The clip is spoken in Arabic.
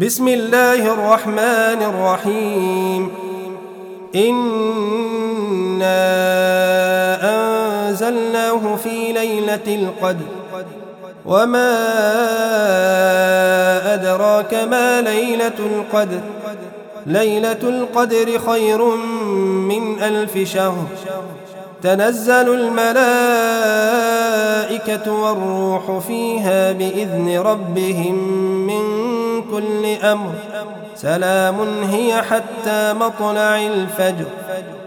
بسم الله الرحمن الرحيم. إنا أنزلناه في ليلة القدر وما أدراك ما ليلة القدر. ليلة القدر خير من 1000 شهر. تنزل الملائكة والروح فيها بإذن ربهم من كل أمر. سلام هي حتى مطلع الفجر.